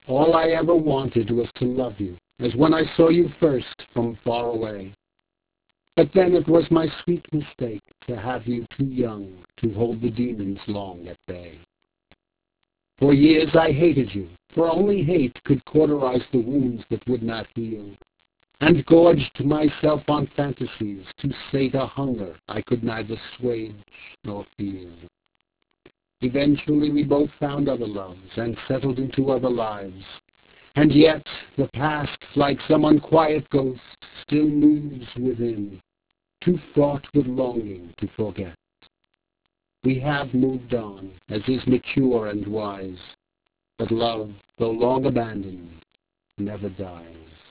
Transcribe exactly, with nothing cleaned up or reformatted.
All I ever wanted was to love you, as when I saw you first from far away. But then it was my sweet mistake to have you too young to hold the demons long at bay. For years I hated you, for only hate could cauterize the wounds that would not heal, and gorged myself on fantasies to sate a hunger I could neither assuage nor feel. Eventually we both found other loves and settled into other lives, and yet the past, like some unquiet ghost, still moves within, too fraught with longing to forget. We have moved on, as is mature and wise, but love, though long abandoned, never dies.